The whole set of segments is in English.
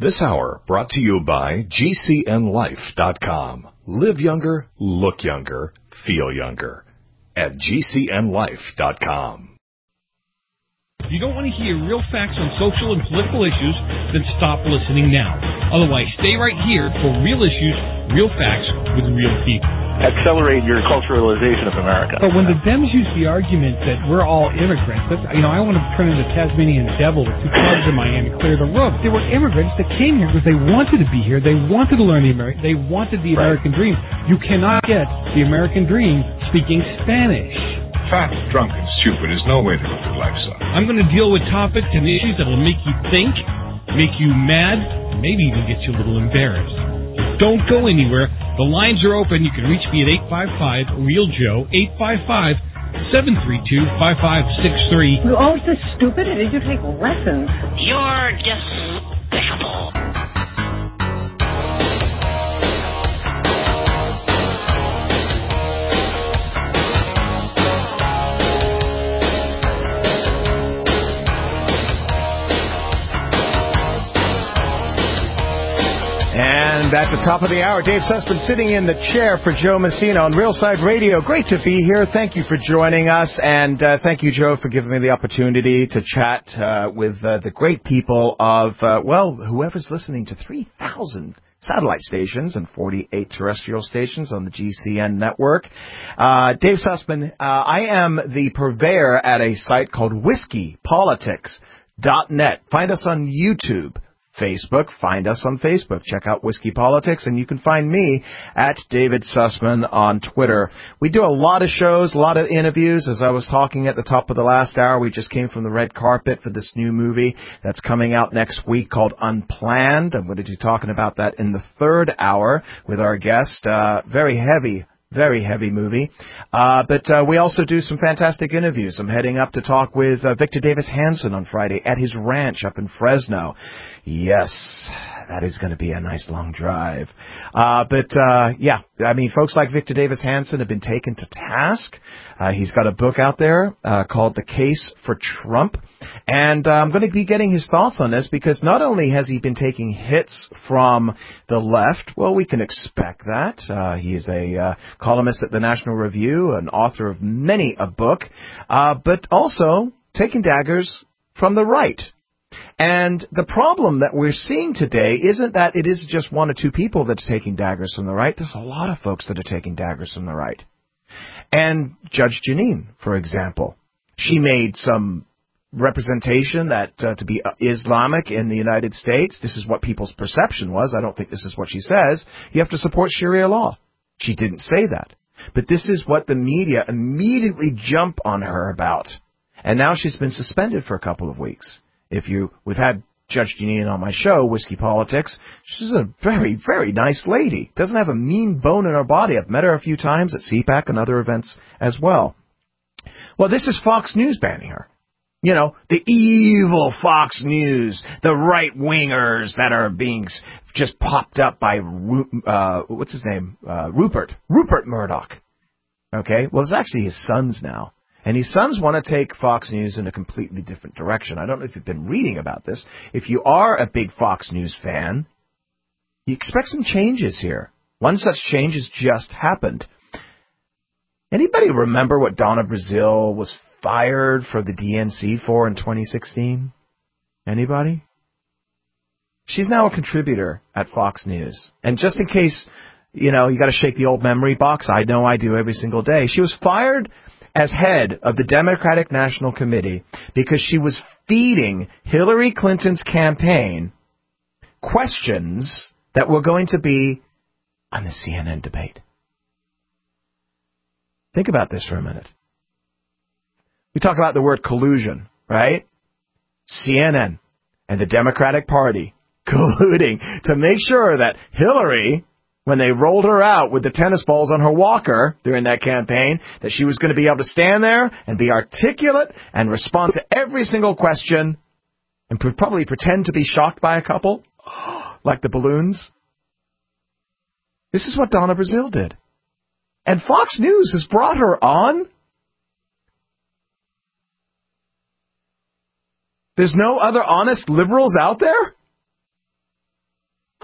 This hour brought to you by GCNLife.com. Live younger, look younger, feel younger at GCNLife.com. If you don't want to hear real facts on social and political issues, then stop listening now. Otherwise, stay right here for real issues, real facts with real people. Accelerate your culturalization of America. But when the Dems use the argument that we're all immigrants, I want to turn into Tasmanian devil with 2 clubs in Miami, clear the room. There were immigrants that came here because they wanted to be here. They wanted to learn they wanted the American dream. You cannot get the American dream speaking Spanish. Fat, drunk, and stupid is no way to go through life, son. I'm going to deal with topics and issues that will make you think, make you mad, maybe even get you a little embarrassed. Don't go anywhere. The lines are open. You can reach me at 855-REAL-JOE, 855-732-5563. You're always so stupid, and did you take lessons? You're despicable. And at the top of the hour, Dave Sussman sitting in the chair for Joe Messina on Real Side Radio. Great to be here. Thank you for joining us. And thank you, Joe, for giving me the opportunity to chat with the great people of, whoever's listening to 3,000 satellite stations and 48 terrestrial stations on the GCN network. Dave Sussman, I am the purveyor at a site called WhiskeyPolitics.net. Find us on YouTube. Facebook. Find us on Facebook. Check out Whiskey Politics, and you can find me at David Sussman on Twitter. We do a lot of shows, a lot of interviews. As I was talking at the top of the last hour, we just came from the red carpet for this new movie that's coming out next week called Unplanned. I'm going to be talking about that in the third hour with our guest. Very heavy movie. But we also do some fantastic interviews. I'm heading up to talk with Victor Davis Hanson on Friday at his ranch up in Fresno. Yes, that is going to be a nice long drive. Folks like Victor Davis Hanson have been taken to task. He's got a book out there called The Case for Trump. And I'm going to be getting his thoughts on this because not only has he been taking hits from the left, well, we can expect that. He is a columnist at the National Review, an author of many a book, but also taking daggers from the right. And the problem that we're seeing today isn't that it is just one or two people that's taking daggers from the right. There's a lot of folks that are taking daggers from the right. And Judge Jeanine, for example, she made some representation that to be Islamic in the United States, this is what people's perception was. I don't think this is what she says. You have to support Sharia law. She didn't say that. But this is what the media immediately jump on her about. And now she's been suspended for a couple of weeks. We've had Judge Jeanine on my show, Whiskey Politics. She's a very, very nice lady. Doesn't have a mean bone in her body. I've met her a few times at CPAC and other events as well. Well, this is Fox News banning her. You know, the evil Fox News, the right-wingers that are being just popped up by, what's his name? Rupert Murdoch. Okay? Well, it's actually his sons now. And his sons want to take Fox News in a completely different direction. I don't know if you've been reading about this. If you are a big Fox News fan, you expect some changes here. One such change has just happened. Anybody remember what Donna Brazile was fired for the DNC for in 2016? Anybody? She's now a contributor at Fox News. And just in case, you got to shake the old memory box, I know I do every single day. She was fired as head of the Democratic National Committee because she was feeding Hillary Clinton's campaign questions that were going to be on the CNN debate. Think about this for a minute. We talk about the word collusion, right? CNN and the Democratic Party colluding to make sure that Hillary, when they rolled her out with the tennis balls on her walker during that campaign, that she was going to be able to stand there and be articulate and respond to every single question and probably pretend to be shocked by a couple, like the balloons. This is what Donna Brazile did. And Fox News has brought her on. There's no other honest liberals out there?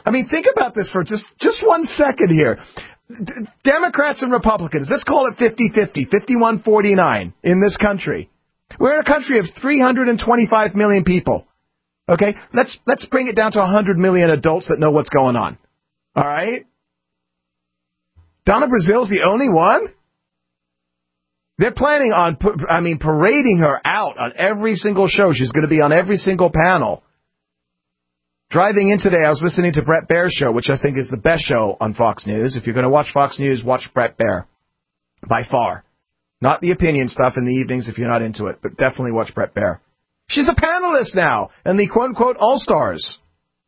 I mean, think about this for just 1 second here. Democrats and Republicans, let's call it 50-50, 51-49 in this country. We're in a country of 325 million people. Okay? Let's bring it down to 100 million adults that know what's going on. All right? Donna Brazil's the only one? They're planning on, parading her out on every single show. She's going to be on every single panel. Driving in today, I was listening to Bret Baier's show, which I think is the best show on Fox News. If you're going to watch Fox News, watch Bret Baier. By far. Not the opinion stuff in the evenings if you're not into it, but definitely watch Bret Baier. She's a panelist now in the quote-unquote All-Stars.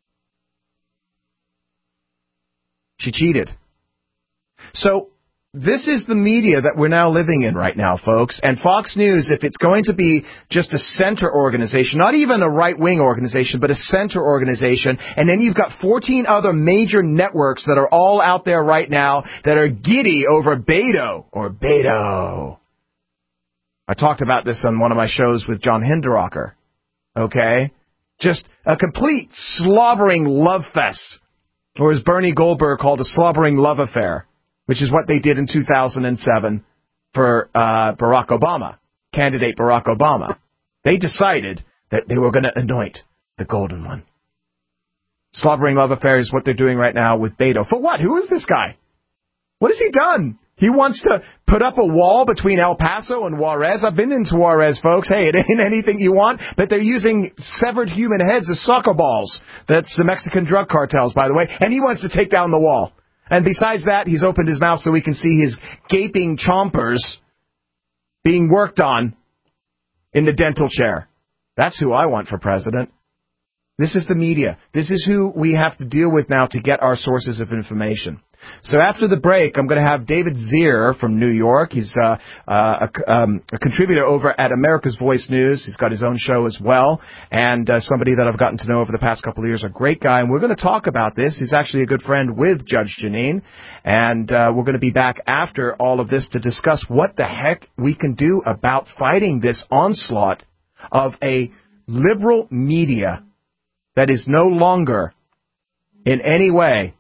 She cheated. So, this is the media that we're now living in right now, folks. And Fox News, if it's going to be just a center organization, not even a right-wing organization, but a center organization, and then you've got 14 other major networks that are all out there right now that are giddy over Beto. I talked about this on one of my shows with John Hinderaker. Okay? Just a complete slobbering love fest. Or as Bernie Goldberg called a slobbering love affair. Which is what they did in 2007 for Barack Obama, candidate Barack Obama. They decided that they were going to anoint the golden one. Slobbering love affair is what they're doing right now with Beto. For what? Who is this guy? What has he done? He wants to put up a wall between El Paso and Juarez. I've been into Juarez, folks. Hey, it ain't anything you want, but they're using severed human heads as soccer balls. That's the Mexican drug cartels, by the way. And he wants to take down the wall. And besides that, he's opened his mouth so we can see his gaping chompers being worked on in the dental chair. That's who I want for president. This is the media. This is who we have to deal with now to get our sources of information. So after the break, I'm going to have David Zier from New York. He's a contributor over at America's Voice News. He's got his own show as well, and somebody that I've gotten to know over the past couple of years, a great guy. And we're going to talk about this. He's actually a good friend with Judge Jeanine, and we're going to be back after all of this to discuss what the heck we can do about fighting this onslaught of a liberal media that is no longer in any way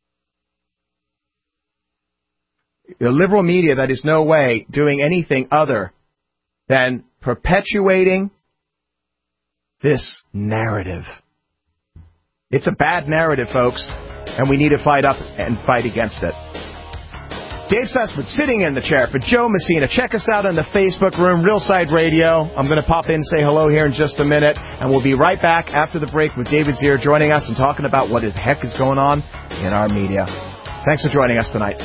the liberal media that is no way doing anything other than perpetuating this narrative. It's a bad narrative, folks, and we need to fight up and fight against it. Dave Sussman sitting in the chair for Joe Messina. Check us out in the Facebook room, Realside Radio. I'm going to pop in and say hello here in just a minute, and we'll be right back after the break with David Zier joining us and talking about what the heck is going on in our media. Thanks for joining us tonight.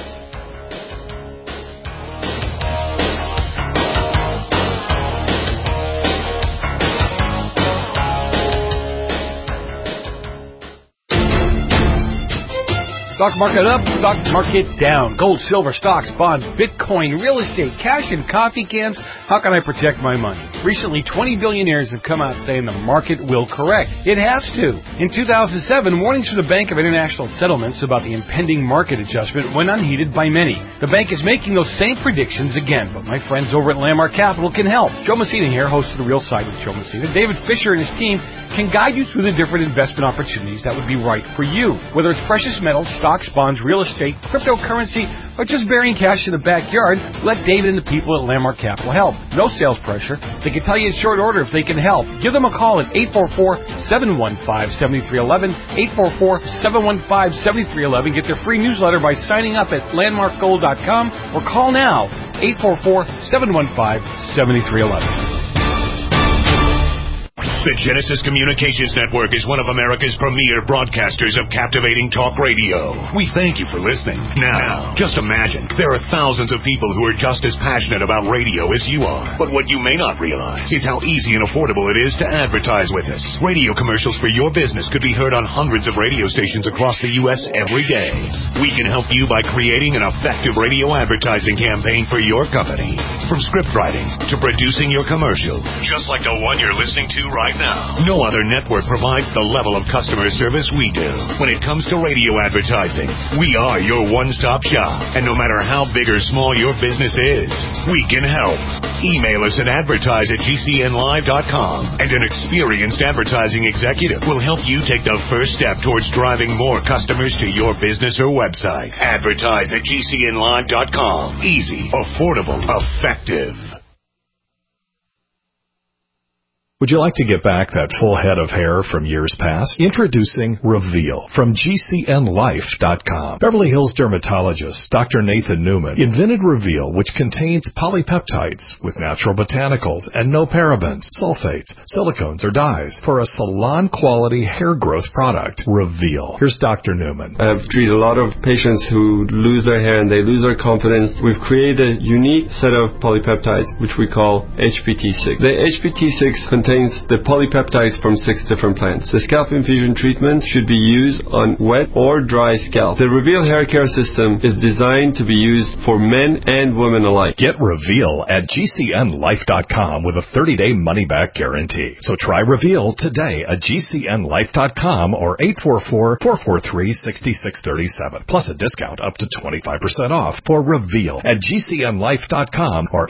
Stock market up, stock market down. Gold, silver, stocks, bonds, Bitcoin, real estate, cash, and coffee cans. How can I protect my money? Recently, 20 billionaires have come out saying the market will correct. It has to. In 2007, warnings from the Bank of International Settlements about the impending market adjustment went unheeded by many. The bank is making those same predictions again, but my friends over at Landmark Capital can help. Joe Messina here, host of The Real Side with Joe Messina. David Fisher and his team can guide you through the different investment opportunities that would be right for you. Whether it's precious metals, stocks, bonds, real estate, cryptocurrency, or just burying cash in the backyard, let David and the people at Landmark Capital help. No sales pressure. They can tell you in short order if they can help. Give them a call at 844-715-7311, 844-715-7311. Get their free newsletter by signing up at landmarkgold.com or call now, 844-715-7311. The Genesis Communications Network is one of America's premier broadcasters of captivating talk radio. We thank you for listening. Now, just imagine, there are thousands of people who are just as passionate about radio as you are. But what you may not realize is how easy and affordable it is to advertise with us. Radio commercials for your business could be heard on hundreds of radio stations across the U.S. every day. We can help you by creating an effective radio advertising campaign for your company. From script writing to producing your commercial, just like the one you're listening to right now. No other network provides the level of customer service we do. When it comes to radio advertising, we are your one-stop shop. And no matter how big or small your business is, we can help. Email us at advertise@gcnlive.com, and an experienced advertising executive will help you take the first step towards driving more customers to your business or website. Advertise@gcnlive.com. Easy, affordable, effective. Would you like to get back that full head of hair from years past? Introducing Reveal from GCNlife.com. Beverly Hills dermatologist Dr. Nathan Newman invented Reveal, which contains polypeptides with natural botanicals and no parabens, sulfates, silicones, or dyes for a salon-quality hair growth product. Reveal. Here's Dr. Newman. I've treated a lot of patients who lose their hair and they lose their confidence. We've created a unique set of polypeptides, which we call HPT6. The HPT6 contains the polypeptides from 6 different plants. The scalp infusion treatment should be used on wet or dry scalp. The Reveal hair care system is designed to be used for men and women alike. Get Reveal at GCNlife.com with a 30-day money-back guarantee. So try Reveal today at GCNlife.com or 844-443-6637. Plus a discount up to 25% off for Reveal at GCNlife.com or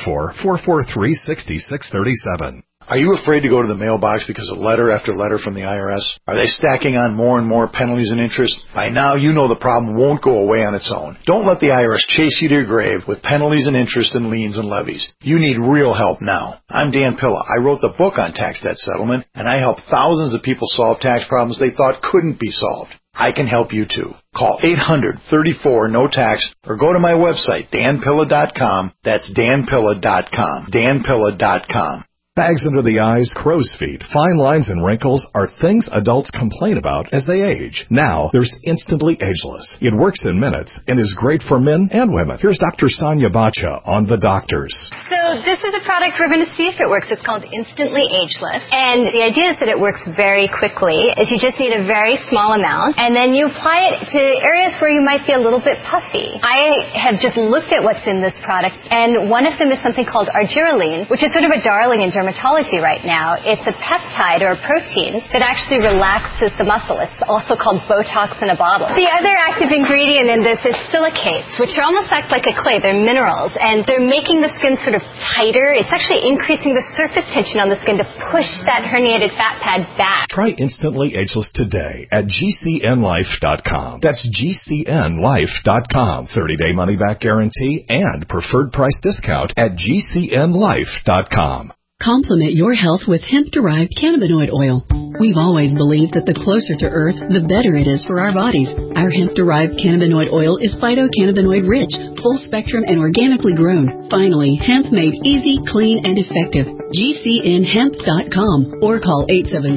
844-443-6637. Are you afraid to go to the mailbox because of letter after letter from the IRS? Are they stacking on more and more penalties and interest? By now, you know the problem won't go away on its own. Don't let the IRS chase you to your grave with penalties and interest and liens and levies. You need real help now. I'm Dan Pilla. I wrote the book on tax debt settlement, and I help thousands of people solve tax problems they thought couldn't be solved. I can help you too. Call 800-34-NO-TAX or go to my website, danpilla.com. That's danpilla.com. danpilla.com. Bags under the eyes, crow's feet, fine lines, and wrinkles are things adults complain about as they age. Now, there's Instantly Ageless. It works in minutes and is great for men and women. Here's Dr. Sonia Bacha on The Doctors. So this is a product we're going to see if it works. It's called Instantly Ageless. And the idea is that it works very quickly. Is you just need a very small amount, and then you apply it to areas where you might be a little bit puffy. I have just looked at what's in this product, and one of them is something called argireline, which is sort of a darling in dermatology right now. It's a peptide or a protein that actually relaxes the muscle. It's also called Botox in a bottle. The other active ingredient in this is silicates, which almost act like a clay. They're minerals, and they're making the skin sort of tighter. It's actually increasing the surface tension on the skin to push that herniated fat pad back. Try Instantly Ageless today at GCNlife.com. That's GCNlife.com. 30-day money-back guarantee and preferred price discount at GCNlife.com. Complement your health with hemp-derived cannabinoid oil. We've always believed that the closer to Earth, the better it is for our bodies. Our hemp-derived cannabinoid oil is phytocannabinoid-rich, full-spectrum, and organically grown. Finally, hemp made easy, clean, and effective. GCNhemp.com or call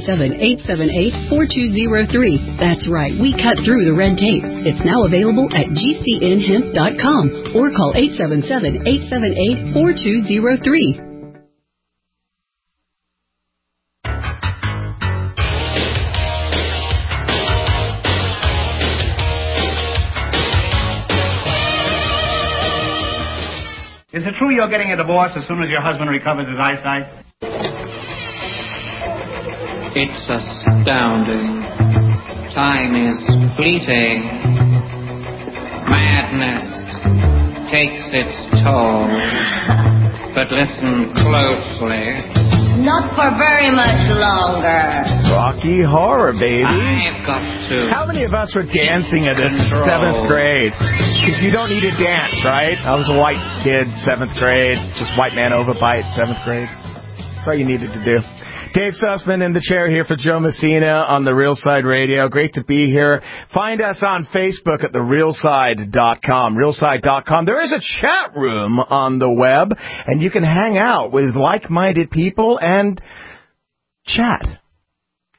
877-878-4203. That's right, we cut through the red tape. It's now available at GCNhemp.com or call 877-878-4203. Is it true you're getting a divorce as soon as your husband recovers his eyesight? It's astounding. Time is fleeting. Madness takes its toll. But listen closely. Not for very much longer. Rocky Horror, baby. I've got to. How many of us were dancing at this in 7th grade? Because you don't need to dance, right? I was a white kid, 7th grade. Just white man overbite, 7th grade. That's all you needed to do. Dave Sussman in the chair here for Joe Messina on The Real Side Radio. Great to be here. Find us on Facebook at therealside.com. Realside.com. There is a chat room on the web, and you can hang out with like-minded people and chat.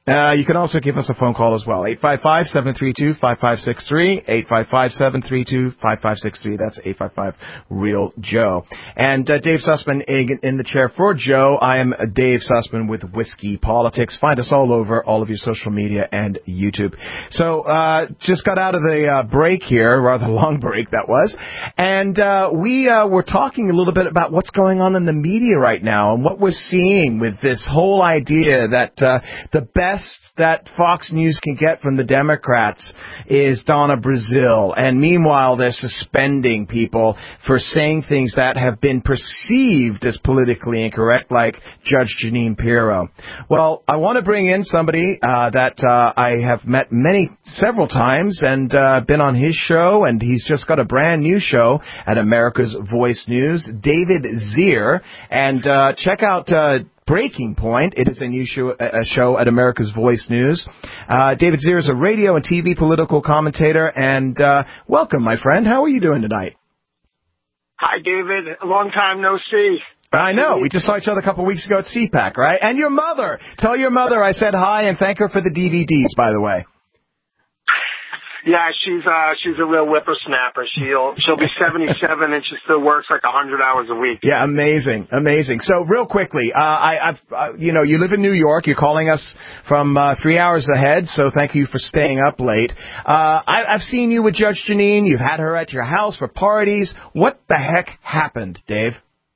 You can also give us a phone call as well. 855-732-5563, 855-732-5563. That's 855-REAL-JOE. And Dave Sussman in the chair for Joe. I am Dave Sussman with Whiskey Politics. Find us all over all of your social media and YouTube. So just got out of the break here, rather long break that was. And we were talking a little bit about what's going on in the media right now and what we're seeing with this whole idea that the best that Fox News can get from the Democrats is Donna Brazile. And meanwhile, they're suspending people for saying things that have been perceived as politically incorrect, like Judge Jeanine Pirro. Well, I want to bring in somebody that I have met several times and been on his show, and he's just got a brand new show at America's Voice News, David Zier. And check out Breaking Point. It is a new show at America's Voice News. David Zier is a radio and TV political commentator. And welcome, my friend. How are you doing tonight? Hi, David. A long time no see. I know. We just saw each other a couple of weeks ago at CPAC, right? And your mother. Tell your mother I said hi and thank her for the DVDs, by the way. Yeah, she's a real whippersnapper. She'll be 77 and she still works like 100 hours a week. Yeah, amazing. So real quickly, you live in New York. You're calling us from 3 hours ahead, so thank you for staying up late. I've seen you with Judge Jeanine. You've had her at your house for parties. What the heck happened, Dave?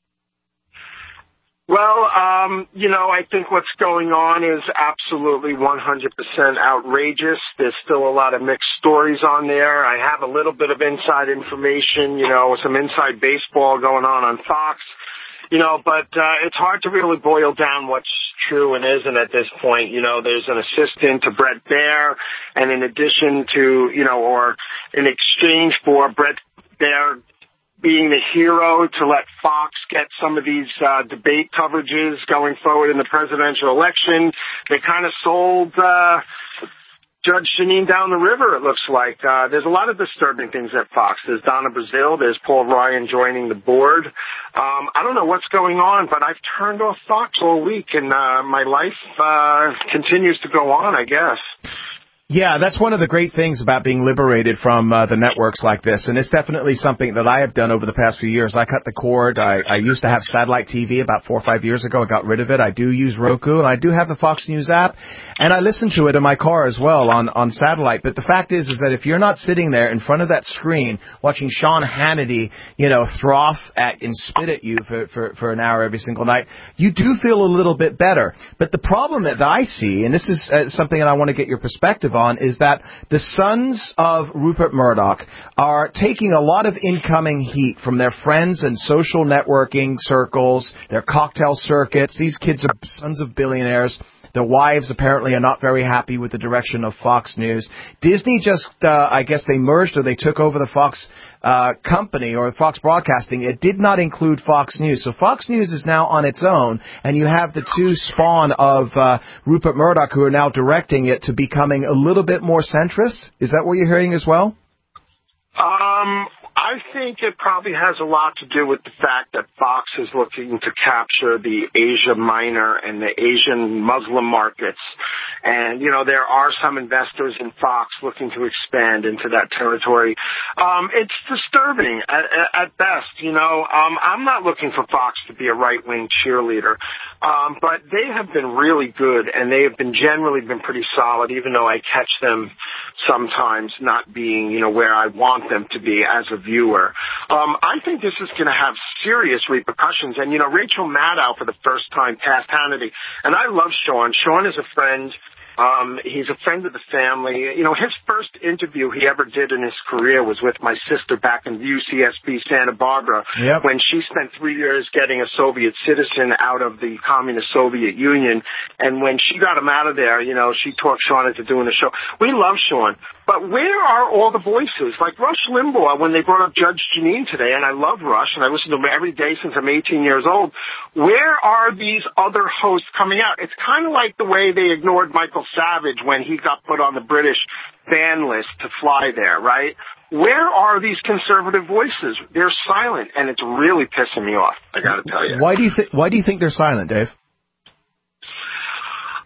Well, I think what's going on is absolutely 100% outrageous. There's still a lot of mixed stories on there. I have a little bit of inside information, some inside baseball going on Fox, but it's hard to really boil down what's true and isn't at this point. There's an assistant to Bret Baier, and in addition to, or in exchange for Bret Baier being the hero to let Fox get some of these debate coverages going forward in the presidential election, they kind of sold Judge Jeanine down the river, it looks like. There's a lot of disturbing things at Fox. There's Donna Brazile. There's Paul Ryan joining the board. I don't know what's going on, but I've turned off Fox all week, and my life continues to go on, I guess. Yeah, that's one of the great things about being liberated from the networks like this, and it's definitely something that I have done over the past few years. I cut the cord. I used to have satellite TV about 4 or 5 years ago. I got rid of it. I do use Roku, and I do have the Fox News app, and I listen to it in my car as well on satellite. But the fact is that if you're not sitting there in front of that screen watching Sean Hannity, froth at and spit at you for an hour every single night, you do feel a little bit better. But the problem that I see, and this is something that I want to get your perspective on, is that the sons of Rupert Murdoch are taking a lot of incoming heat from their friends and social networking circles, their cocktail circuits. These kids are sons of billionaires. Their wives apparently are not very happy with the direction of Fox News. Disney just, I guess they merged or they took over the Fox company or Fox Broadcasting. It did not include Fox News. So Fox News is now on its own, and you have the two spawn of Rupert Murdoch who are now directing it to becoming a little bit more centrist. Is that what you're hearing as well? I think it probably has a lot to do with the fact that Fox is looking to capture the Asia Minor and the Asian Muslim markets. And, there are some investors in Fox looking to expand into that territory. It's disturbing at best. I'm not looking for Fox to be a right-wing cheerleader. But they have been really good, and they have generally been pretty solid, even though I catch them sometimes not being, where I want them to be as a viewer. I think this is going to have serious repercussions. And, Rachel Maddow for the first time passed Hannity. And I love Sean. Sean is a friend. He's a friend of the family. His first interview he ever did in his career was with my sister back in UCSB Santa Barbara when she spent 3 years getting a Soviet citizen out of the communist Soviet Union. And when she got him out of there, she talked Sean into doing the show. We love Sean. But where are all the voices? Like Rush Limbaugh, when they brought up Judge Jeanine today, and I love Rush, and I listen to him every day since I'm 18 years old, where are these other hosts coming out? It's kind of like the way they ignored Michael Savage when he got put on the British ban list to fly there, right? Where are these conservative voices? They're silent, and it's really pissing me off, I got to tell you. Why do you think they're silent, Dave?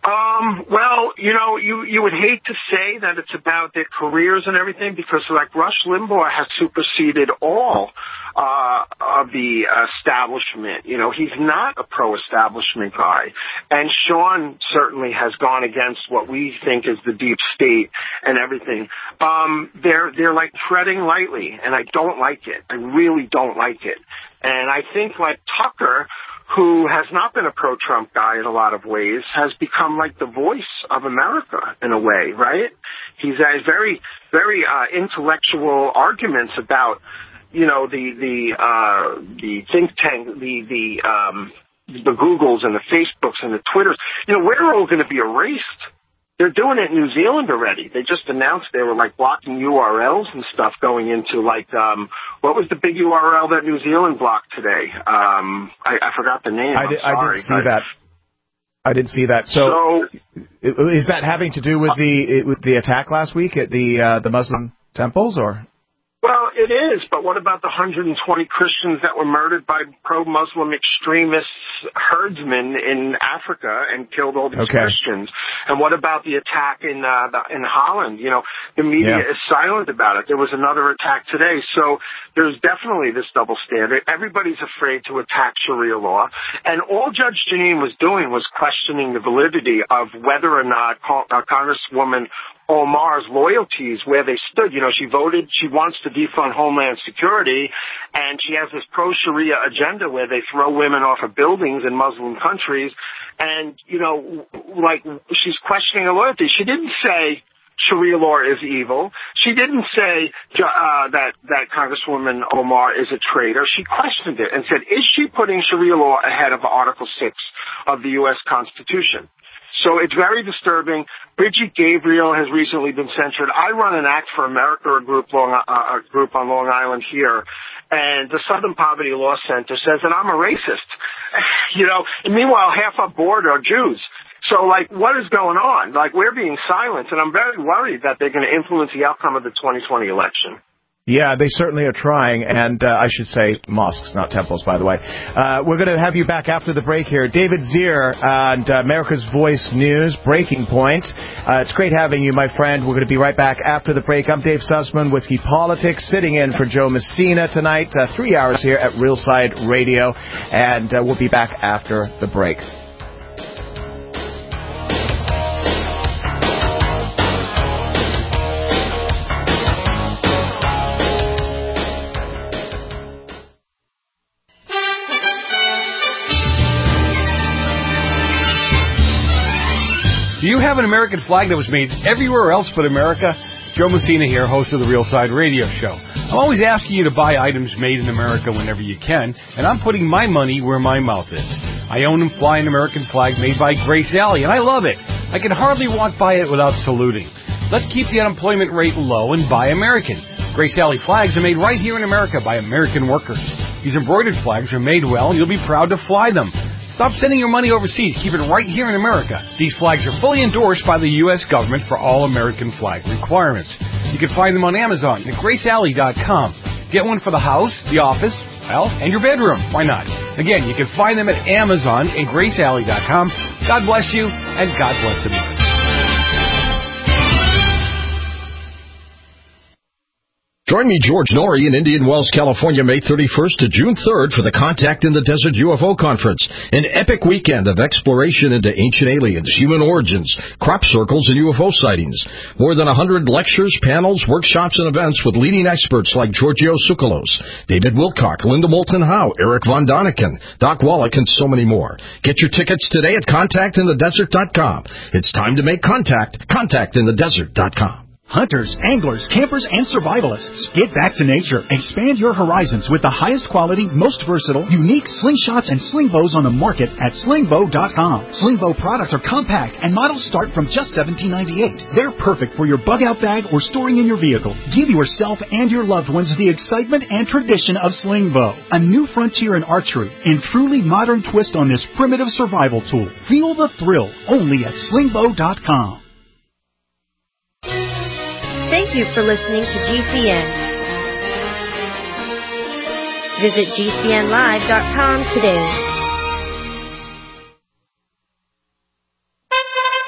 Well, you would hate to say that it's about their careers and everything, because like Rush Limbaugh has superseded all of the establishment. He's not a pro-establishment guy. And Sean certainly has gone against what we think is the deep state and everything. They're like treading lightly, and I don't like it. I really don't like it. And I think like Tucker, who has not been a pro-Trump guy in a lot of ways, has become like the voice of America in a way, right? He's has very, very intellectual arguments about, the think tank, the Googles and the Facebooks and the Twitters. We're all going to be erased. They're doing it in New Zealand already. They just announced they were like blocking URLs and stuff going into like, what was the big URL that New Zealand blocked today? I forgot the name. I didn't see that. I didn't see that. So is that having to do with the attack last week at the Muslim temples, or? Well, it is, but what about the 120 Christians that were murdered by pro-Muslim extremist herdsmen in Africa and killed all these Christians? And what about the attack in Holland? The media is silent about it. There was another attack today. So there's definitely this double standard. Everybody's afraid to attack Sharia law. And all Judge Jeanine was doing was questioning the validity of whether or not Congresswoman Omar's loyalties, where they stood. She voted, she wants to defund Homeland Security, and she has this pro-Sharia agenda where they throw women off of buildings in Muslim countries. And, she's questioning her loyalty. She didn't say Sharia law is evil. She didn't say that Congresswoman Omar is a traitor. She questioned it and said, is she putting Sharia law ahead of Article 6 of the U.S. Constitution? So it's very disturbing. Bridget Gabriel has recently been censured. I run an Act for America, a group on Long Island here, and the Southern Poverty Law Center says that I'm a racist. And meanwhile, half our board are Jews. So, what is going on? We're being silenced, and I'm very worried that they're going to influence the outcome of the 2020 election. Yeah, they certainly are trying, and I should say mosques, not temples, by the way. We're going to have you back after the break here. David Zier and America's Voice News, Breaking Point. It's great having you, my friend. We're going to be right back after the break. I'm Dave Sussman, Whiskey Politics, sitting in for Joe Messina tonight, 3 hours here at Realside Radio, and we'll be back after the break. Do you have an American flag that was made everywhere else but America? Joe Messina here, host of the Real Side Radio Show. I'm always asking you to buy items made in America whenever you can, and I'm putting my money where my mouth is. I own and fly an American flag made by Grace Alley, and I love it. I can hardly walk by it without saluting. Let's keep the unemployment rate low and buy American. Grace Alley flags are made right here in America by American workers. These embroidered flags are made well, and you'll be proud to fly them. Stop sending your money overseas. Keep it right here in America. These flags are fully endorsed by the U.S. government for all American flag requirements. You can find them on Amazon at GraceAlley.com. Get one for the house, the office, and your bedroom. Why not? Again, you can find them at Amazon and GraceAlley.com. God bless you, and God bless America. Join me, George Norrie, in Indian Wells, California, May 31st to June 3rd for the Contact in the Desert UFO Conference, an epic weekend of exploration into ancient aliens, human origins, crop circles, and UFO sightings. More than 100 lectures, panels, workshops, and events with leading experts like Giorgio Tsoukalos, David Wilcock, Linda Moulton Howe, Eric Von Daniken, Doc Wallach, and so many more. Get your tickets today at ContactInTheDesert.com. It's time to make contact. ContactInTheDesert.com. Hunters, anglers, campers, and survivalists. Get back to nature. Expand your horizons with the highest quality, most versatile, unique slingshots and sling bows on the market at slingbow.com. Slingbow products are compact and models start from just $17.98. They're perfect for your bug-out bag or storing in your vehicle. Give yourself and your loved ones the excitement and tradition of Slingbow, a new frontier in archery and truly modern twist on this primitive survival tool. Feel the thrill only at slingbow.com. Thank you for listening to GCN. Visit GCNlive.com today.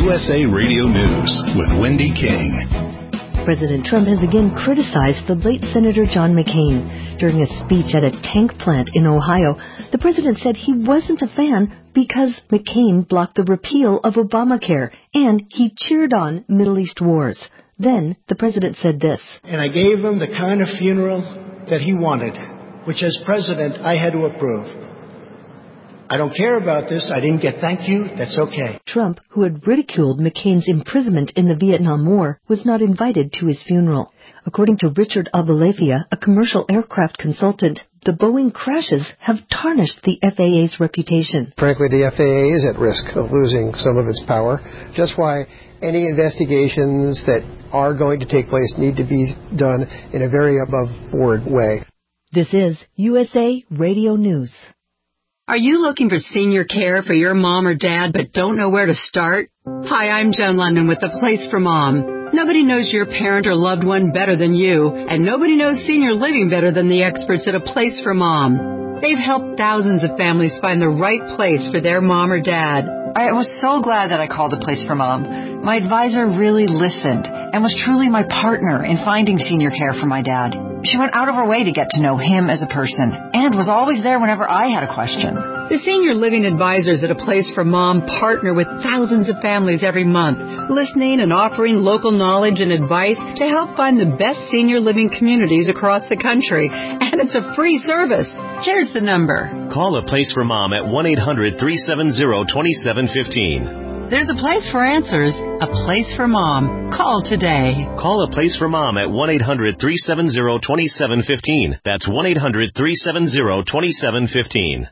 USA Radio News with Wendy King. President Trump has again criticized the late Senator John McCain. During a speech at a tank plant in Ohio, the president said he wasn't a fan because McCain blocked the repeal of Obamacare and he cheered on Middle East wars. Then the president said this. And I gave him the kind of funeral that he wanted, which as president I had to approve. I don't care about this. I didn't get thank you. That's okay. Trump, who had ridiculed McCain's imprisonment in the Vietnam War, was not invited to his funeral. According to Richard Abulafia, a commercial aircraft consultant, the Boeing crashes have tarnished the FAA's reputation. Frankly, the FAA is at risk of losing some of its power. Just why any investigations that are going to take place need to be done in a very above-board way. This is USA Radio News. Are you looking for senior care for your mom or dad but don't know where to start? Hi, I'm Jen London with The Place for Mom. Nobody knows your parent or loved one better than you, and nobody knows senior living better than the experts at A Place for Mom. They've helped thousands of families find the right place for their mom or dad. I was so glad that I called A Place for Mom. My advisor really listened and was truly my partner in finding senior care for my dad. She went out of her way to get to know him as a person and was always there whenever I had a question. The senior living advisors at A Place for Mom partner with thousands of families every month, listening and offering local knowledge and advice to help find the best senior living communities across the country. And it's a free service. Here's the number. Call A Place for Mom at 1-800-370-2715. There's a place for answers, A Place for Mom. Call today. Call A Place for Mom at 1-800-370-2715. That's 1-800-370-2715.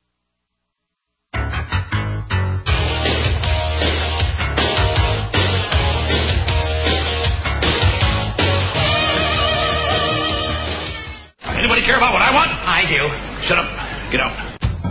Anybody care about what I want? I do. Shut up. Get out.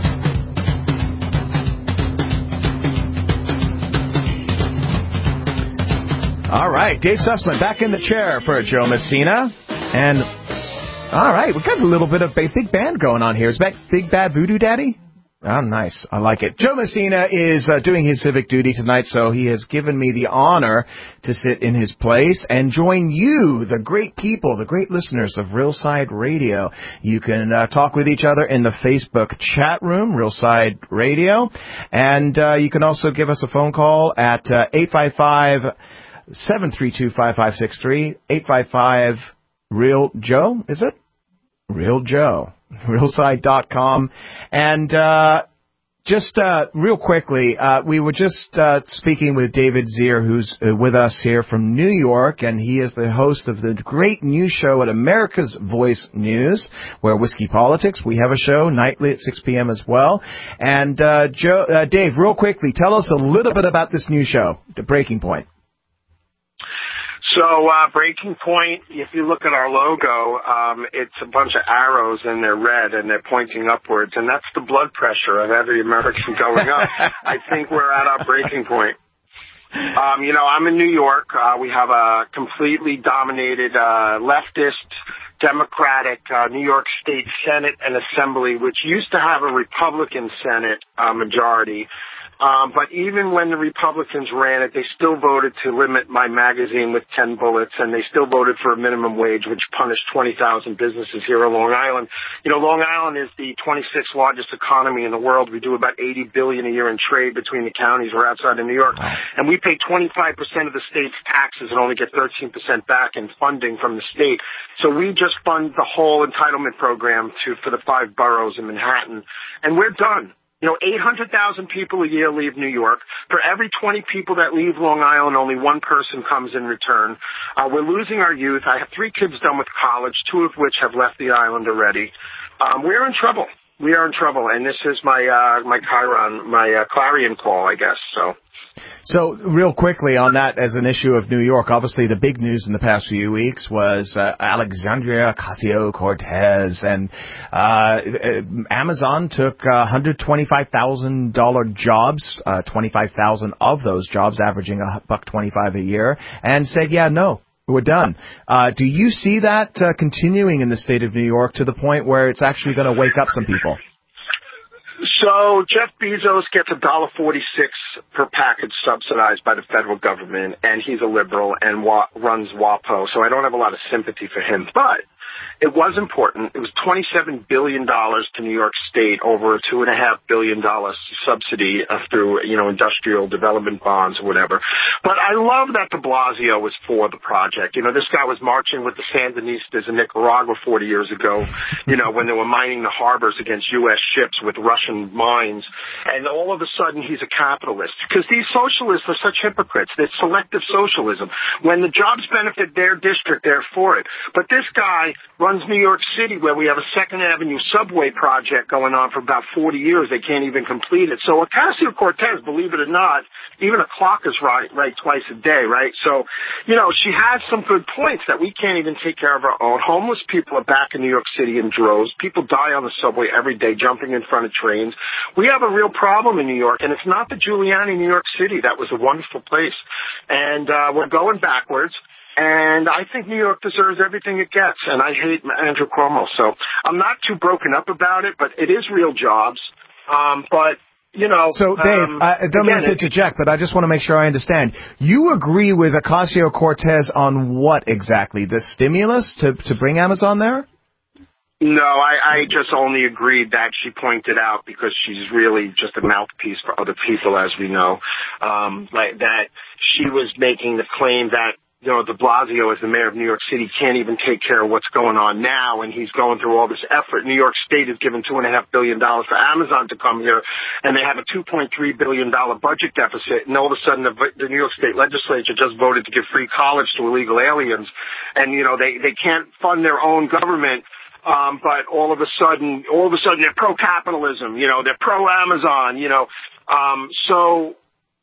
All right, Dave Sussman back in the chair for Joe Messina. And, all right, we've got a little bit of a big band going on here. Is that Big Bad Voodoo Daddy? Oh, nice. I like it. Joe Messina is doing his civic duty tonight, so he has given me the honor to sit in his place and join you, the great people, the great listeners of Realside Radio. You can talk with each other in the Facebook chat room, Realside Radio, and you can also give us a phone call at 855-732-5563, 855-REAL-JOE, is it? Real Joe. Realside.com. And just real quickly, we were just speaking with David Zier, who's with us here from New York, and he is the host of the great news show at America's Voice News, where Whiskey Politics. We have a show nightly at 6 p.m. as well. And Dave, real quickly, tell us a little bit about this new show, The Breaking Point. So, Breaking Point, if you look at our logo, it's a bunch of arrows and they're red and they're pointing upwards, and that's the blood pressure of every American going up. I think we're at our breaking point. I'm in New York. We have a completely dominated, leftist, Democratic, New York State Senate and Assembly, which used to have a Republican Senate, majority. But even when the Republicans ran it, they still voted to limit my magazine with 10 bullets, and they still voted for a minimum wage, which punished 20,000 businesses here on Long Island. Long Island is the 26th largest economy in the world. We do about $80 billion a year in trade between the counties. We're outside of New York. And we pay 25% of the state's taxes and only get 13% back in funding from the state. So we just fund the whole entitlement program for the 5 boroughs in Manhattan. And we're done. 800,000 people a year leave New York. For every 20 people that leave Long Island, only one person comes in return. We're losing our youth. I have 3 kids done with college, 2 of which have left the island already. We're in trouble. We are in trouble, and this is my clarion call, I guess. So real quickly on that, as an issue of New York, obviously the big news in the past few weeks was Alexandria Ocasio-Cortez, and Amazon took $125,000 jobs, 25,000 of those jobs, averaging $1.25 a year, and said, yeah, no. We're done. Do you see that continuing in the state of New York to the point where it's actually going to wake up some people? So Jeff Bezos gets $1.46 per package subsidized by the federal government, and he's a liberal and runs WAPO, so I don't have a lot of sympathy for him. But it was important. It was $27 billion to New York State over a $2.5 billion subsidy through, industrial development bonds or whatever. But I love that de Blasio was for the project. This guy was marching with the Sandinistas in Nicaragua 40 years ago, when they were mining the harbors against U.S. ships with Russian mines. And all of a sudden, he's a capitalist. Because these socialists are such hypocrites. They're selective socialism. When the jobs benefit their district, they're for it. But this guy runs New York City, where we have a Second Avenue subway project going on for about 40 years. They can't even complete it. So Ocasio-Cortez, believe it or not, even a clock is right twice a day, right? So, she has some good points that we can't even take care of our own. Homeless people are back in New York City in droves. People die on the subway every day jumping in front of trains. We have a real problem in New York, and it's not the Giuliani New York City. That was a wonderful place. And we're going backwards. And I think New York deserves everything it gets, and I hate Andrew Cuomo. So I'm not too broken up about it, but it is real jobs. So, Dave, I don't mean to interject, but I just want to make sure I understand. You agree with Ocasio-Cortez on what exactly? The stimulus to bring Amazon there? No, I just only agreed that she pointed out, because she's really just a mouthpiece for other people, as we know, that she was making the claim that de Blasio, as the mayor of New York City, can't even take care of what's going on now, and he's going through all this effort. New York State has given $2.5 billion for Amazon to come here, and they have a $2.3 billion budget deficit, and all of a sudden the New York State legislature just voted to give free college to illegal aliens, and, they can't fund their own government. But all of a sudden they're pro-capitalism, they're pro-Amazon, so,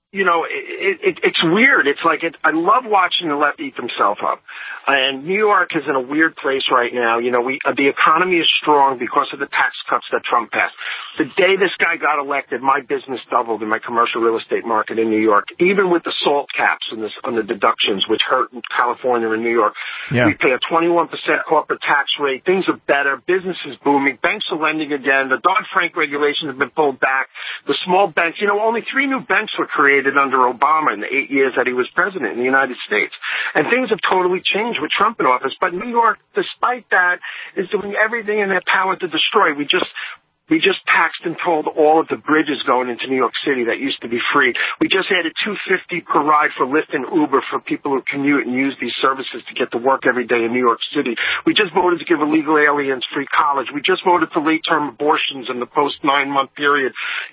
it's weird. It's like I love watching the left eat themselves up. And New York is in a weird place right now. The economy is strong because of the tax cuts that Trump passed. The day this guy got elected, my business doubled in my commercial real estate market in New York, even with the SALT caps and on the deductions, which hurt in California and New York. Yeah. We pay a 21% corporate tax rate. Things are better. Business is booming. Banks are lending again. The Dodd-Frank regulations have been pulled back. The small banks, only 3 new banks were created under Obama in the 8 years that he was president in the United States. And things have totally changed with Trump in office. But New York, despite that, is doing everything in their power to destroy. We just taxed and tolled all of the bridges going into New York City that used to be free. We just added $2.50 per ride for Lyft and Uber for people who commute and use these services to get to work every day in New York City. We just voted to give illegal aliens free college. We just voted for late-term abortions in the post-9-month period.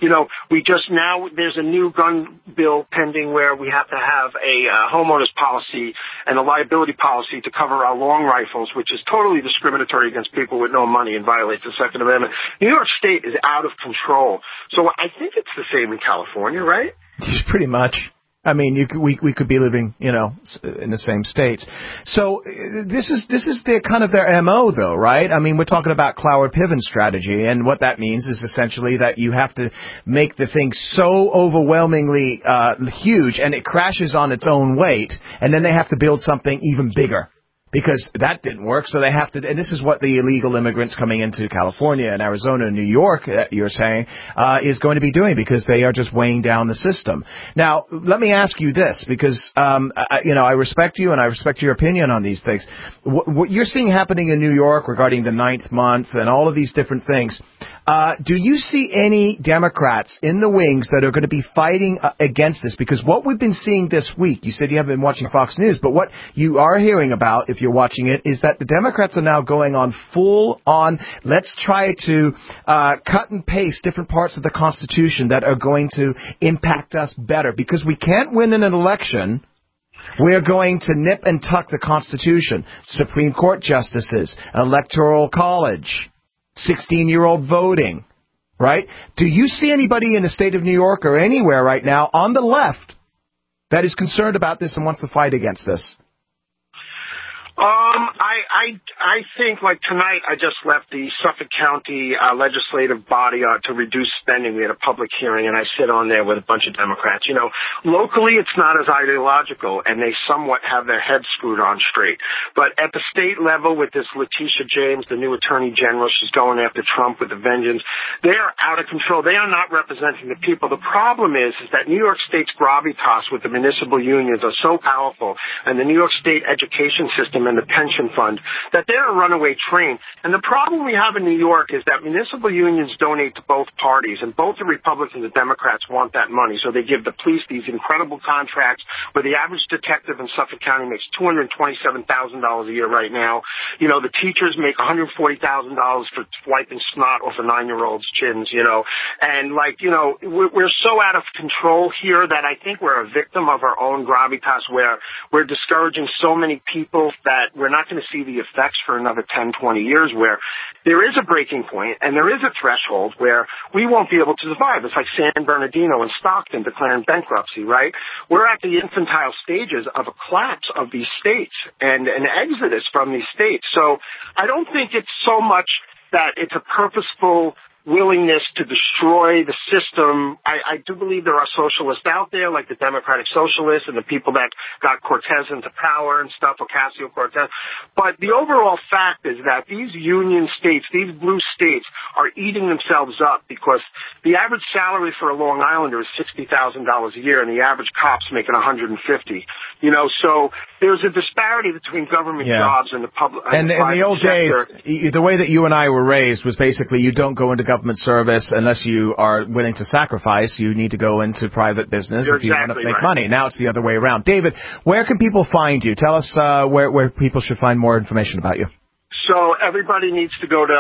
There's a new gun bill pending where we have to have a homeowners policy and a liability policy to cover our long rifles, which is totally discriminatory against people with no money and violates the Second Amendment. New York State is out of control. So I think it's the same in California, right? Pretty much. I mean, we could be living, in the same states. So this is their kind of their MO, though, right? I mean, we're talking about Cloward Piven strategy, and what that means is essentially that you have to make the thing so overwhelmingly huge, and it crashes on its own weight, and then they have to build something even bigger. Because that didn't work, so they have to, and this is what the illegal immigrants coming into California and Arizona and New York, you're saying, is going to be doing, because they are just weighing down the system. Now, let me ask you this, because, I respect you and I respect your opinion on these things. What you're seeing happening in New York regarding the 9th month and all of these different things, do you see any Democrats in the wings that are going to be fighting against this? Because what we've been seeing this week, you said you haven't been watching Fox News, but what you are hearing about, if you're watching it, is that the Democrats are now going on full on, let's try to cut and paste different parts of the Constitution that are going to impact us better. Because we can't win in an election. We're going to nip and tuck the Constitution, Supreme Court justices, Electoral College, 16-year-old voting, right? Do you see anybody in the state of New York or anywhere right now on the left that is concerned about this and wants to fight against this? I think, like tonight, I just left the Suffolk County legislative body to reduce spending. We had a public hearing, and I sit on there with a bunch of Democrats. You know, locally it's not as ideological, and they somewhat have their heads screwed on straight. But at the state level, with this Letitia James, the new Attorney General, she's going after Trump with a vengeance. They are out of control. They are not representing the people. The problem is that New York State's gravitas with the municipal unions are so powerful, and the New York State education system and the pension fund, that they're a runaway train. And the problem we have in New York is that municipal unions donate to both parties, and both the Republicans and the Democrats want that money. So they give the police these incredible contracts where the average detective in Suffolk County makes $227,000 a year right now. You know, the teachers make $140,000 for wiping snot off a 9-year-old's chins, you know. And, like, you know, we're so out of control here that I think we're a victim of our own gravitas, where we're discouraging so many people that we're not going to see the effects for another 10, 20 years, where there is a breaking point and there is a threshold where we won't be able to survive. It's like San Bernardino and Stockton declaring bankruptcy, right? We're at the infantile stages of a collapse of these states and an exodus from these states. So I don't think it's so much that it's a purposeful willingness to destroy the system. I do believe there are socialists out there, like the Democratic Socialists and the people that got Cortez into power and stuff, Ocasio-Cortez. But the overall fact is that these union states, these blue states, are eating themselves up, because the average salary for a Long Islander is $60,000 a year, and the average cop's making $150,000. You know, so there's a disparity between government jobs and the public. And in the old days, the way that you and I were raised was basically you don't go into government service unless you are willing to sacrifice. You need to go into private business if you want to make money. Now it's the other way around. David, where can people find you? Tell us where people should find more information about you. So everybody needs to go to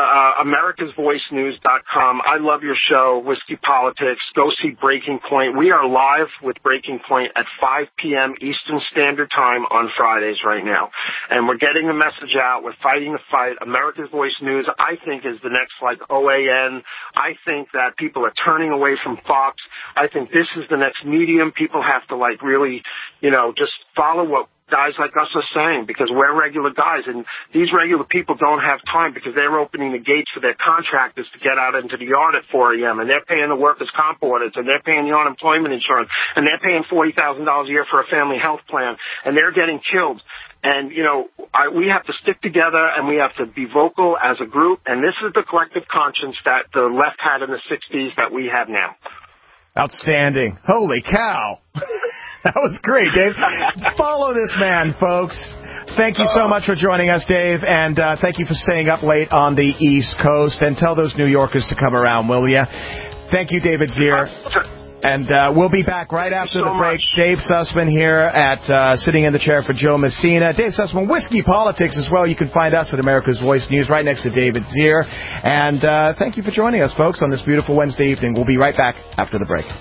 americasvoicenews.com. I love your show, Whiskey Politics. Go see Breaking Point. We are live with Breaking Point at 5 p.m. Eastern Standard Time on Fridays right now. And we're getting the message out. We're fighting the fight. America's Voice News, I think, is the next, like, OAN. I think that people are turning away from Fox. I think this is the next medium. People have to, like, really, you know, just follow what guys like us are saying, because we're regular guys, and these regular people don't have time, because they're opening the gates for their contractors to get out into the yard at 4 a.m., and they're paying the workers' comp audits, and they're paying the unemployment insurance, and they're paying $40,000 a year for a family health plan, and they're getting killed. And, you know, we have to stick together, and we have to be vocal as a group, and this is the collective conscience that the left had in the 60s that we have now. Outstanding. Holy cow. That was great, Dave. Follow this man, folks. Thank you so much for joining us, Dave, and thank you for staying up late on the East Coast. And tell those New Yorkers to come around, will you? Thank you, David Zier. And we'll be back right after the break. Dave Sussman here at sitting in the chair for Joe Messina. Dave Sussman, Whiskey Politics as well. You can find us at America's Voice News right next to David Zier. And thank you for joining us, folks, on this beautiful Wednesday evening. We'll be right back after the break.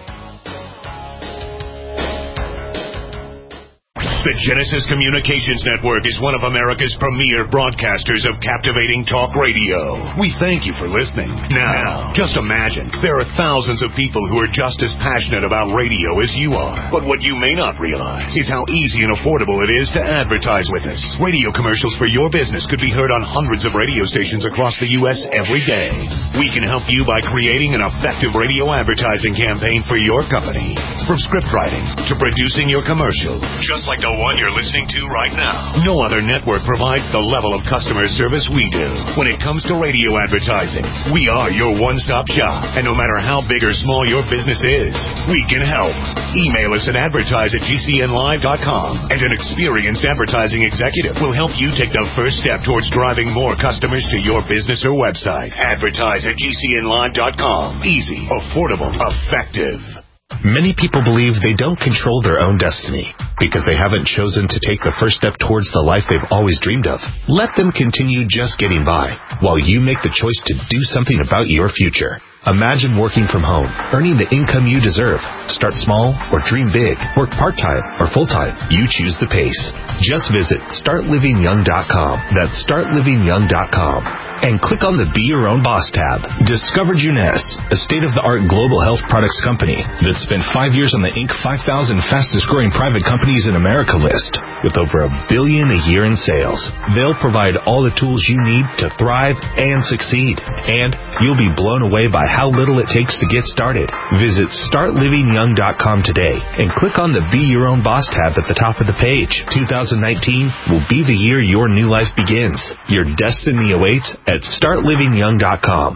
The Genesis Communications Network is one of America's premier broadcasters of captivating talk radio. We thank you for listening. Now, just imagine, there are thousands of people who are just as passionate about radio as you are. But what you may not realize is how easy and affordable it is to advertise with us. Radio commercials for your business could be heard on hundreds of radio stations across the U.S. every day. We can help you by creating an effective radio advertising campaign for your company. From script writing to producing your commercial, just like the one you're listening to right now. No other network provides the level of customer service we do. When it comes to radio advertising, we are your one-stop shop. And no matter how big or small your business is, we can help. Email us at advertise@gcnlive.com, and an experienced advertising executive will help you take the first step towards driving more customers to your business or website. Advertise@gcnlive.com. Easy, affordable, effective. Many people believe they don't control their own destiny because they haven't chosen to take the first step towards the life they've always dreamed of. Let them continue just getting by while you make the choice to do something about your future. Imagine working from home, earning the income you deserve. Start small or dream big. Work part-time or full-time. You choose the pace. Just visit StartLivingYoung.com. That's StartLivingYoung.com. And click on the Be Your Own Boss tab. Discover Jeunesse, a state-of-the-art global health products company that spent 5 years on the Inc. 5000 fastest-growing private companies companies in America list with over $1 billion a year in sales. They'll provide all the tools you need to thrive and succeed. And you'll be blown away by how little it takes to get started. Visit startlivingyoung.com today and click on the Be Your Own Boss tab at the top of the page. 2019 will be the year your new life begins. Your destiny awaits at startlivingyoung.com.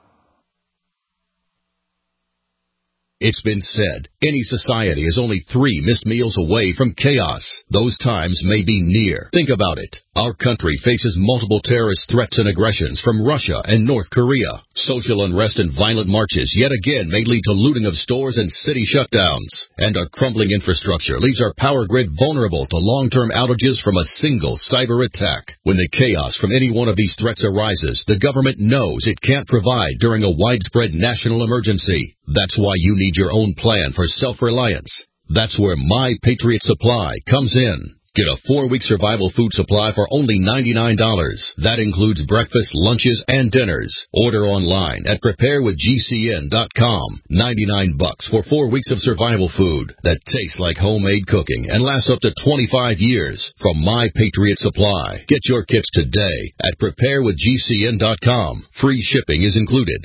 It's been said, any society is only 3 missed meals away from chaos. Those times may be near. Think about it. Our country faces multiple terrorist threats and aggressions from Russia and North Korea. Social unrest and violent marches yet again may lead to looting of stores and city shutdowns. And our crumbling infrastructure leaves our power grid vulnerable to long-term outages from a single cyber attack. When the chaos from any one of these threats arises, the government knows it can't provide during a widespread national emergency. That's why you need your own plan for self-reliance. That's where My Patriot Supply comes in. Get a 4-week survival food supply for only $99. That includes breakfast, lunches, and dinners. Order online at preparewithgcn.com. $99 for 4 weeks of survival food that tastes like homemade cooking and lasts up to 25 years from My Patriot Supply. Get your kits today at preparewithgcn.com. Free shipping is included.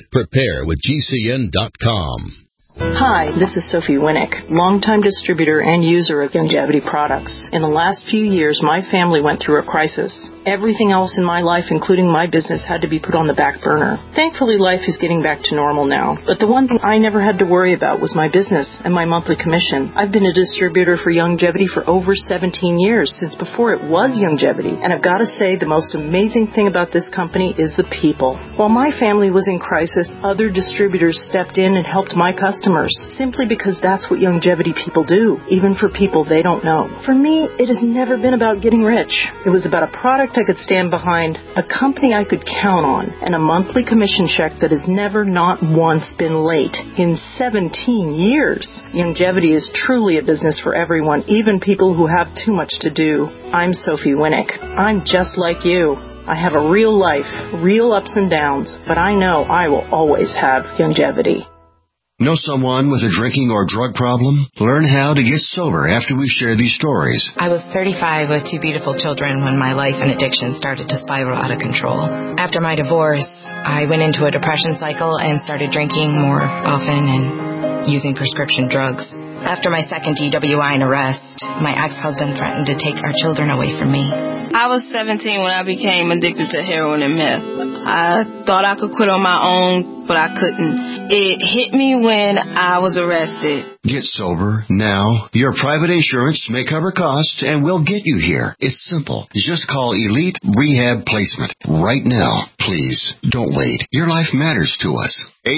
Preparewithgcn.com. Hi, this is Sophie Winnick, longtime distributor and user of Youngevity products. In the last few years, my family went through a crisis. Everything else in my life, including my business, had to be put on the back burner. Thankfully, life is getting back to normal now. But the one thing I never had to worry about was my business and my monthly commission. I've been a distributor for Youngevity for over 17 years, since before it was Youngevity. And I've got to say, the most amazing thing about this company is the people. While my family was in crisis, other distributors stepped in and helped my customers, simply because that's what Youngevity people do, even for people they don't know. For me, it has never been about getting rich. It was about a product I could stand behind, a company I could count on, and a monthly commission check that has never, not once, been late in 17 years. Youngevity is truly a business for everyone, even people who have too much to do. I'm Sophie Winnick. I'm just like you. I have a real life, real ups and downs, but I know I will always have Youngevity. Know someone with a drinking or drug problem? Learn how to get sober after we share these stories. I was 35 with 2 beautiful children when my life and addiction started to spiral out of control. After my divorce, I went into a depression cycle and started drinking more often and using prescription drugs. After my second DWI and arrest, my ex-husband threatened to take our children away from me. I was 17 when I became addicted to heroin and meth. I thought I could quit on my own, but I couldn't. It hit me when I was arrested. Get sober now. Your private insurance may cover costs and we'll get you here. It's simple. Just call Elite Rehab Placement right now. Please, don't wait. Your life matters to us.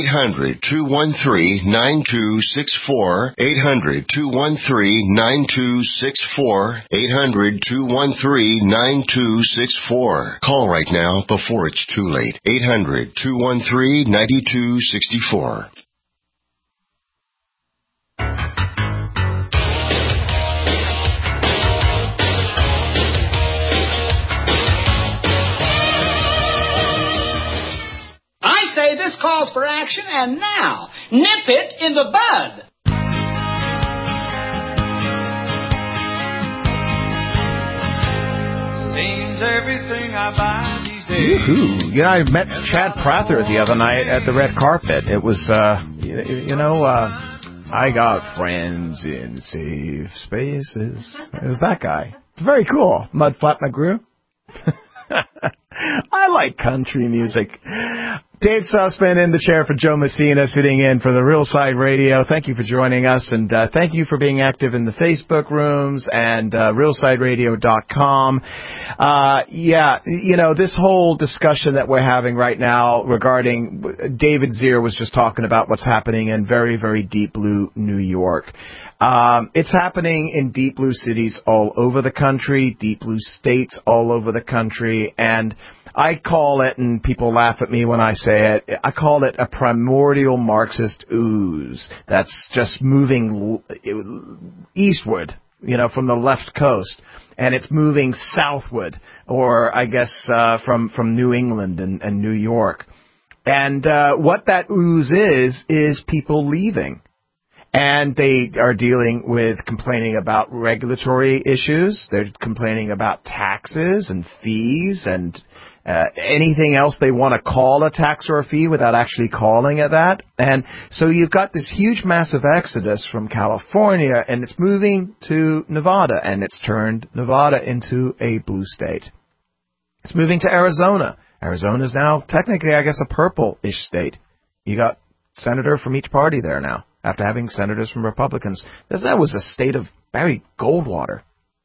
800-213-9264. 800-213-9264. 800-213-9264. Call right now before it's too late. 800-213-9264. I say this calls for action, and now, nip it in the bud. Seems everything I buy these days. Woohoo! You know, I met Chad Prather the other night at the red carpet. It was, I got friends in safe spaces. It was that guy. It's very cool. Mudflap McGrew. I like country music. Dave Sussman in the chair for Joe Messina, sitting in for the Real Side Radio. Thank you for joining us, and thank you for being active in the Facebook rooms and realsideradio.com. This whole discussion that we're having right now regarding David Zier was just talking about what's happening in very, very deep blue New York. It's happening in deep blue cities all over the country, deep blue states all over the country, and I call it, and people laugh at me when I say it, I call it a primordial Marxist ooze that's just moving eastward, from the left coast, and it's moving southward, or I guess from New England and New York. And what that ooze is people leaving. And they are dealing with complaining about regulatory issues. They're complaining about taxes and fees and anything else they want to call a tax or a fee without actually calling it that. And so you've got this huge, massive exodus from California, and it's moving to Nevada, and it's turned Nevada into a blue state. It's moving to Arizona. Arizona is now technically, I guess, a purple-ish state. You got senator from each party there now, after having senators from Republicans. That was a state of Barry Goldwater.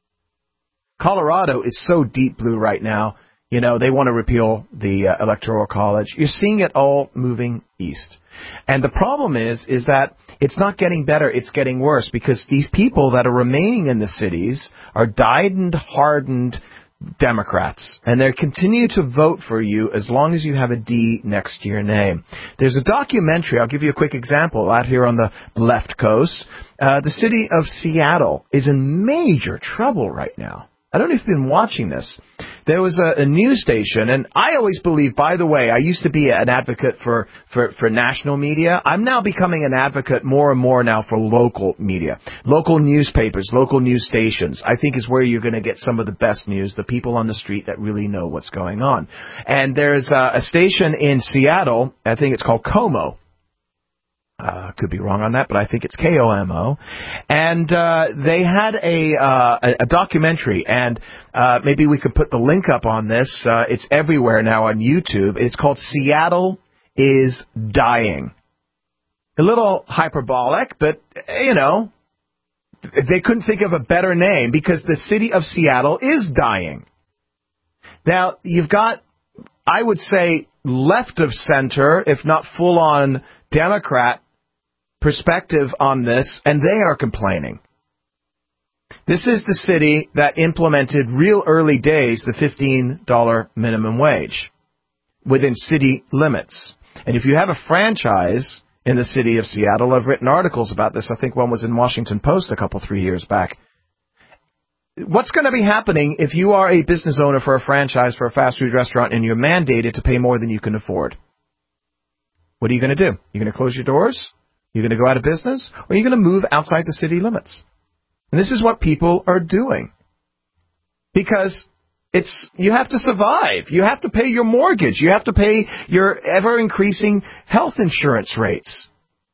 Colorado is so deep blue right now, you know, they want to repeal the Electoral College. You're seeing it all moving east. And the problem is that it's not getting better, it's getting worse, because these people that are remaining in the cities are dyed and hardened Democrats, and they continue to vote for you as long as you have a D next to your name. There's a documentary, I'll give you a quick example, out here on the left coast. The city of Seattle is in major trouble right now. I don't know if you've been watching this. There was a news station, and I always believe, by the way, I used to be an advocate for national media. I'm now becoming an advocate more and more now for local media. Local newspapers, local news stations, I think is where you're going to get some of the best news, the people on the street that really know what's going on. And there's a station in Seattle, I think it's called KOMO. Could be wrong on that, but I think it's KOMO. And they had a documentary, and maybe we could put the link up on this. It's everywhere now on YouTube. It's called Seattle is Dying. A little hyperbolic, but, you know, they couldn't think of a better name because the city of Seattle is dying. Now, you've got, I would say, left of center, if not full-on Democrat perspective on this, and they are complaining. This is the city that implemented real early days the $15 minimum wage within city limits. And if you have a franchise in the city of Seattle, I've written articles about this. I think one was in Washington Post 3 years back. What's going to be happening if you are a business owner for a franchise for a fast food restaurant and you're mandated to pay more than you can afford? What are you going to do? You're going to close your doors? You're going to go out of business? Or are you going to move outside the city limits? And this is what people are doing. Because you have to survive. You have to pay your mortgage. You have to pay your ever-increasing health insurance rates.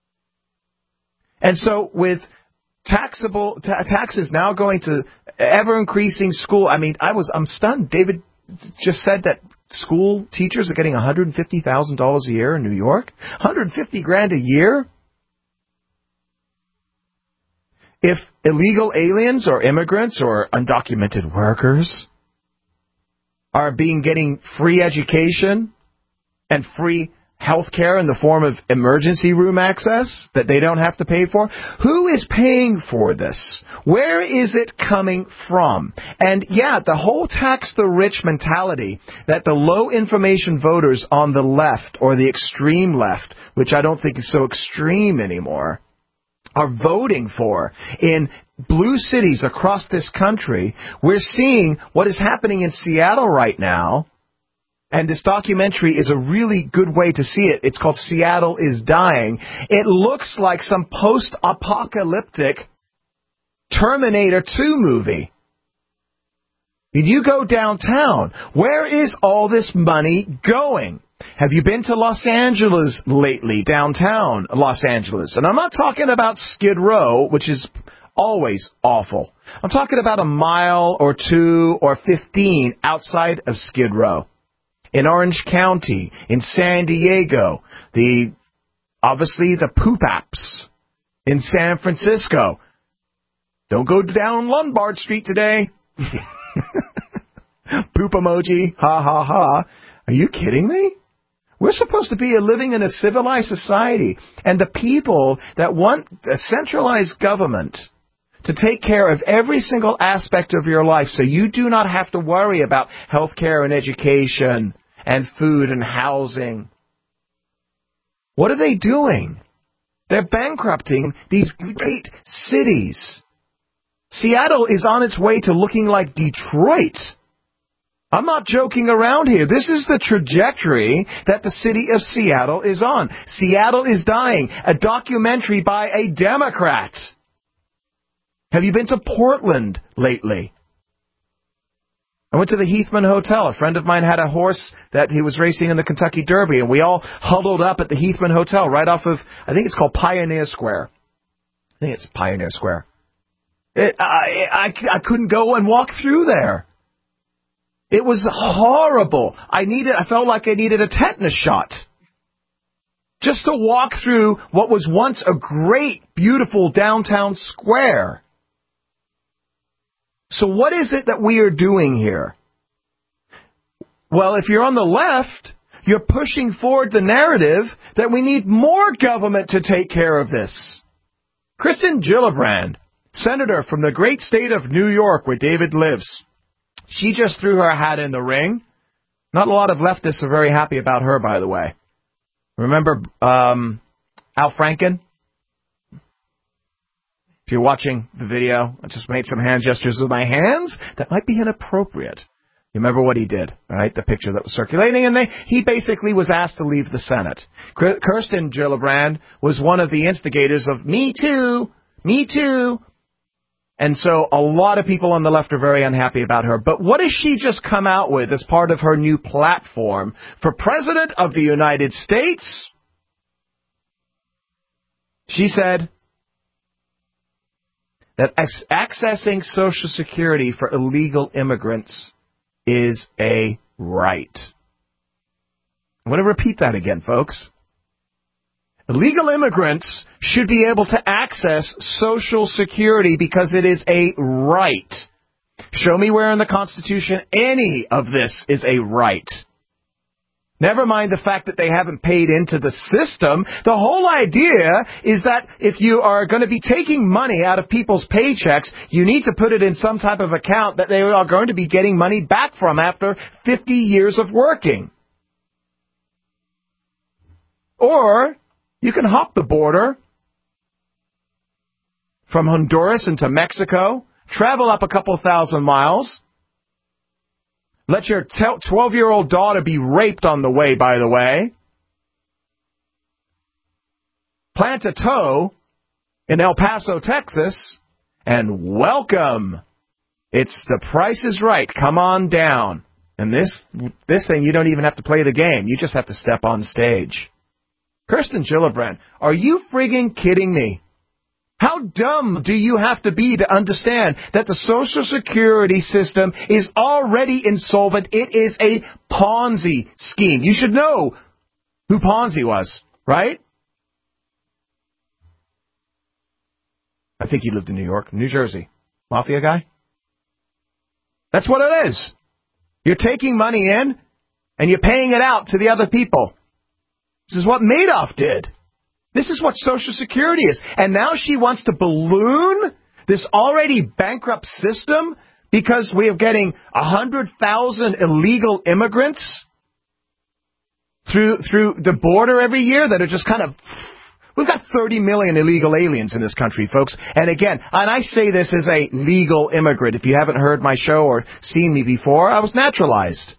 And so with taxes now going to ever-increasing school, I mean, I'm stunned. David just said that school teachers are getting $150,000 a year in New York. $150,000 a year? If illegal aliens or immigrants or undocumented workers are getting free education and free health care in the form of emergency room access that they don't have to pay for, who is paying for this? Where is it coming from? And yeah, the whole tax the rich mentality that the low information voters on the left or the extreme left, which I don't think is so extreme anymore, are voting for in blue cities across this country. We're seeing what is happening in Seattle right now, and this documentary is a really good way to see it. It's called Seattle is Dying. It looks like some post-apocalyptic Terminator 2 movie. You go downtown. Where is all this money going? Have you been to Los Angeles lately, downtown Los Angeles? And I'm not talking about Skid Row, which is always awful. I'm talking about a mile or 2 or 15 outside of Skid Row. In Orange County, in San Diego, obviously the poop apps in San Francisco. Don't go down Lombard Street today. Poop emoji, ha ha ha. Are you kidding me? We're supposed to be living in a civilized society, and the people that want a centralized government to take care of every single aspect of your life so you do not have to worry about health care and education and food and housing. What are they doing? They're bankrupting these great cities. Seattle is on its way to looking like Detroit. I'm not joking around here. This is the trajectory that the city of Seattle is on. Seattle is dying. A documentary by a Democrat. Have you been to Portland lately? I went to the Heathman Hotel. A friend of mine had a horse that he was racing in the Kentucky Derby, and we all huddled up at the Heathman Hotel right off of, I think it's called Pioneer Square. I think it's Pioneer Square. I couldn't go and walk through there. It was horrible. I felt like I needed a tetanus shot. Just to walk through what was once a great, beautiful downtown square. So what is it that we are doing here? Well, if you're on the left, you're pushing forward the narrative that we need more government to take care of this. Kristen Gillibrand, senator from the great state of New York where David lives, she just threw her hat in the ring. Not a lot of leftists are very happy about her, by the way. Remember Al Franken? If you're watching the video, I just made some hand gestures with my hands that might be inappropriate. You remember what he did, right? The picture that was circulating, and he basically was asked to leave the Senate. Kirsten Gillibrand was one of the instigators of Me Too, Me Too. And so a lot of people on the left are very unhappy about her. But what has she just come out with as part of her new platform for President of the United States? She said that accessing Social Security for illegal immigrants is a right. I'm going to repeat that again, folks. Illegal immigrants should be able to access Social Security because it is a right. Show me where in the Constitution any of this is a right. Never mind the fact that they haven't paid into the system. The whole idea is that if you are going to be taking money out of people's paychecks, you need to put it in some type of account that they are going to be getting money back from after 50 years of working. Or you can hop the border from Honduras into Mexico, travel up a couple thousand miles, let your 12-year-old daughter be raped on the way, by the way, plant a toe in El Paso, Texas, and welcome. It's The Price is Right. Come on down. And this thing, you don't even have to play the game. You just have to step on stage. Kirsten Gillibrand, are you frigging kidding me? How dumb do you have to be to understand that the Social Security system is already insolvent? It is a Ponzi scheme. You should know who Ponzi was, right? I think he lived in New York, New Jersey. Mafia guy? That's what it is. You're taking money in and you're paying it out to the other people. This is what Madoff did. This is what Social Security is. And now she wants to balloon this already bankrupt system because we are getting 100,000 illegal immigrants through the border every year that are just kind of... We've got 30 million illegal aliens in this country, folks. And again, and I say this as a legal immigrant. If you haven't heard my show or seen me before, I was naturalized.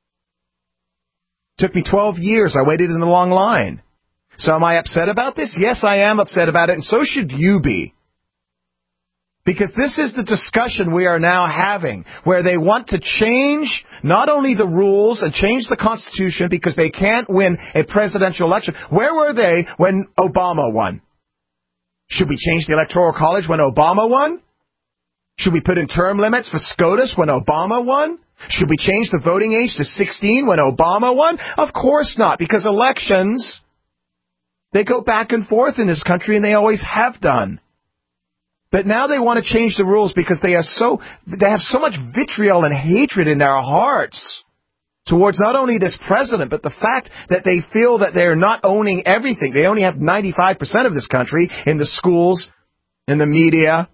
Took me 12 years. I waited in the long line. So am I upset about this? Yes, I am upset about it, and so should you be. Because this is the discussion we are now having, where they want to change not only the rules and change the Constitution because they can't win a presidential election. Where were they when Obama won? Should we change the Electoral College when Obama won? Should we put in term limits for SCOTUS when Obama won? Should we change the voting age to 16 when Obama won? Of course not, because elections, they go back and forth in this country, and they always have done. But now they want to change the rules because they have so much vitriol and hatred in their hearts towards not only this president, but the fact that they feel that they're not owning everything. They only have 95% of this country in the schools, in the media,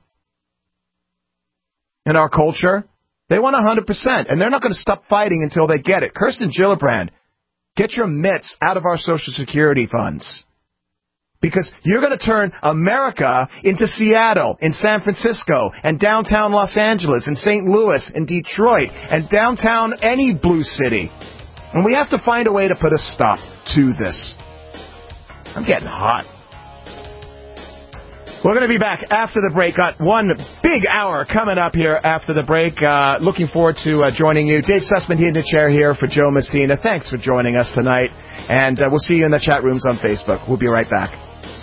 in our culture. They want 100%, and they're not going to stop fighting until they get it. Kirsten Gillibrand, get your mitts out of our Social Security funds. Because you're going to turn America into Seattle, in San Francisco, and downtown Los Angeles, and St. Louis, and Detroit, and downtown any blue city. And we have to find a way to put a stop to this. I'm getting hot. We're going to be back after the break. Got one big hour coming up here after the break. Looking forward to joining you. Dave Sussman in the chair here for Joe Messina. Thanks for joining us tonight. And we'll see you in the chat rooms on Facebook. We'll be right back.